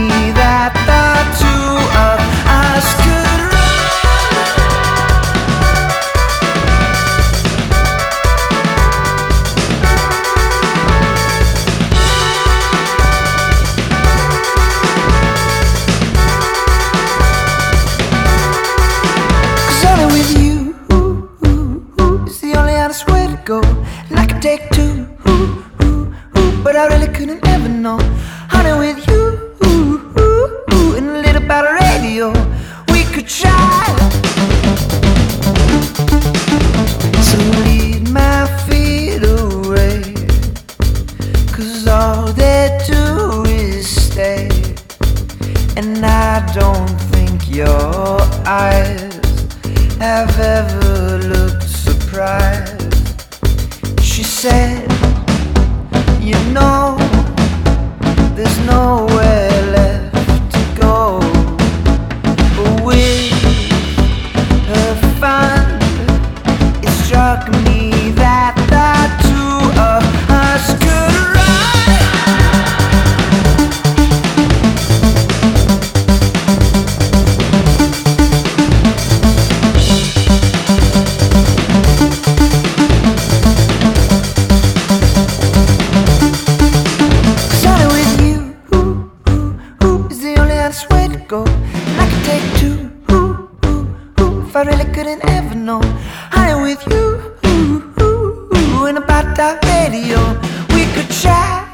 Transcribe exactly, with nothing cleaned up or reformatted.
that the two of us could go, and I could take two, ooh, ooh, ooh, but I really couldn't ever know. Honey, with you, ooh, ooh, ooh, and a little about a radio, we could try. So lead my feet away, 'cause all they do is stay. And I don't think your eyes have ever looked surprised. She said, you know, there's nowhere left to go. But with her fun, it struck me that the two of us could way to go, and I could take two, ooh, ooh, ooh, if I really couldn't ever know. Honey, with you, ooh, ooh, ooh, and about that radio, we could try.